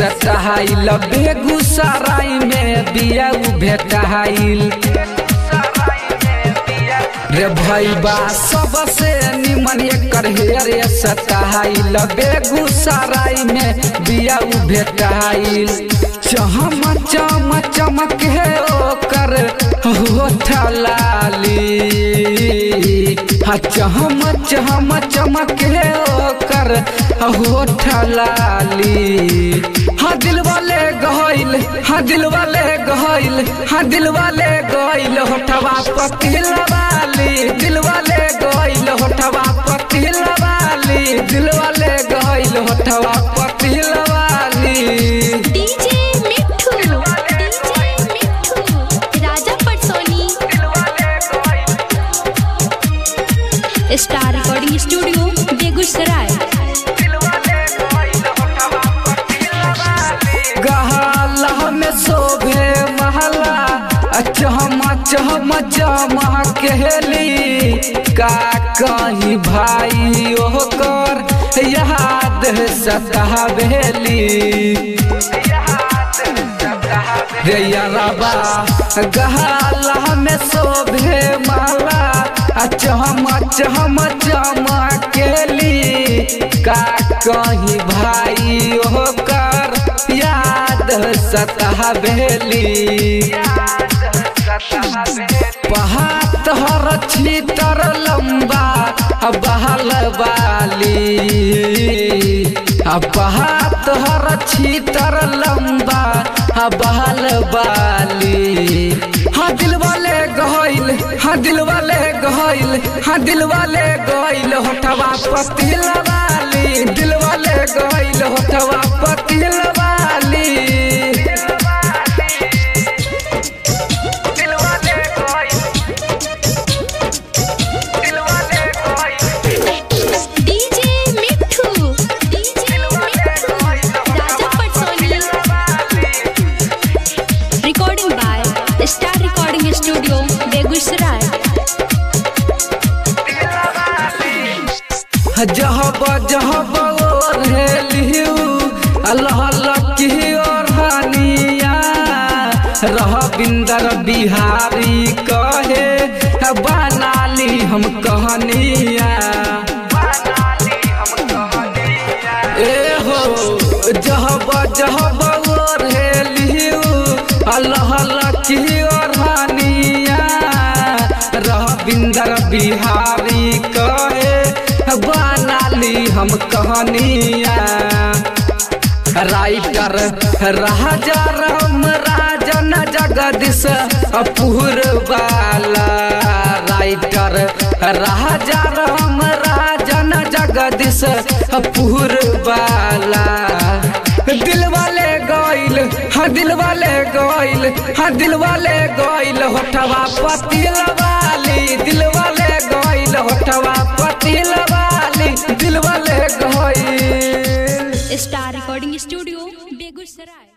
Style Begusarai में बिया भेटाइल रे भैया सबसे निमन एकर हेयर सटाइल बेगूसराय में बिया भेटाइल चम चम चमक है ओकर होठ लाली चम चम चमक है ओकर होठ लाली हाँ दिल वाले गइल हाँ दिल वाले गइल हाँ दिल वाले गइल होठवा पतिल वाली दिल वाले गइल होठवा पतिल वाली दिल वाले गइल होठवा पतिल वाली। DJ Mithu Raja Patsoni star recording studio Begusarai. गहला में शोभे महला चम चम चमकेली का कहीं भाई ओकर याद सतावेली रे यारबा गहला में शोभे महला चम चम चमकेली का कहीं भाई ओकर याद सतावेली पहाड़ छीतर लंबा बहल वाली पहाड़ छीतर लंबा बहल वाली हाँ दिल वाले गइल हाँ दिल वाले गइल हाँ दिल वाले गइल होठवा पतिल वाली दिल वाले गइल होठवा पतिल वाली। DJ Mithu Raja Patsoni recording by star recording studio Begusarai. जहब जहब ओढ़ेलियू अल्लाह की ओढ़निया रविंदर बिहारी कहे बनाली हम कहनिया ए हो जहब जहब ओढ़ेलियू अल्लाह की ओढ़निया रविंदर बिहारी कहे बनाली हम कहनिया राइटर राजा राम राजन जगदीश पूर्वाला राइटर राजा राम राजन जगदीश पूर्वाला दिल वाले गइल हाँ दिल वाले गइल हाँ दिल वाले गइल होठवा पतिल वाली दिल वाले गइल होठवा पतिल वाली दिल वाले गइल। Star recording studio Begusarai.